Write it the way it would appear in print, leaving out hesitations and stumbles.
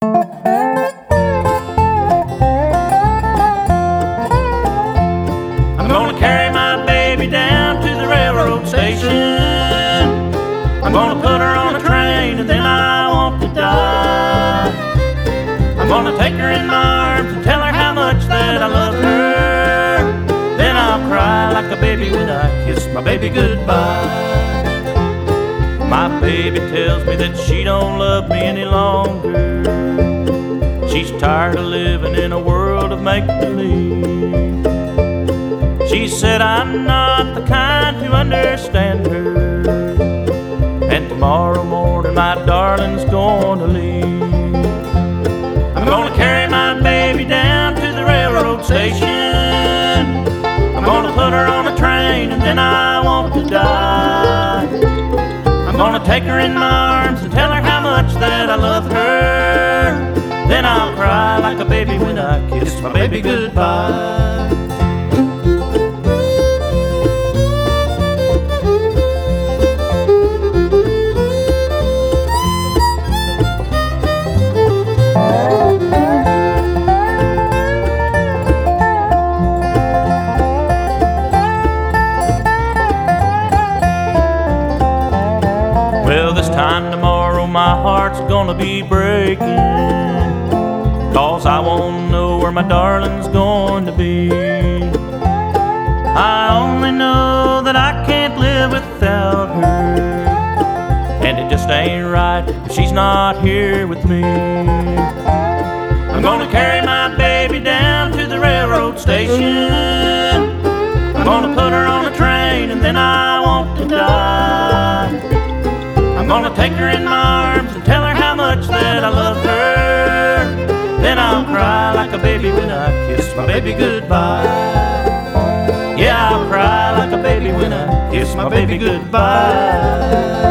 I'm gonna carry my baby down to the railroad station. I'm gonna put her on a train and then I want to die. I'm gonna take her in my arms and tell her how much that I love her. Then I'll cry like a baby when I kiss my baby goodbye. My baby tells me that she don't love me any longer. She's tired of living in a world of make-believe. She said I'm not the kind to understand her, and tomorrow morning my darling's gonna leave. I'm gonna carry my baby down to the railroad station. I'm gonna put her on a train and then I want to die. I'm gonna take her in my arms and tell her how much that I love her. Then I'll cry like a baby when I kiss my baby goodbye. Well, this time tomorrow my heart's gonna be breaking, 'cause I won't know where my darling's going to be. I only know that I can't live without her, and it just ain't right if she's not here with me. I'm gonna carry my baby down to the railroad station. I'm gonna put her on a train and then I want to die. I'm gonna take her in my arms and tell her how much that I love her. Then I'll cry like a baby when I kiss my baby goodbye. Yeah, I'll cry like a baby when I kiss my baby goodbye.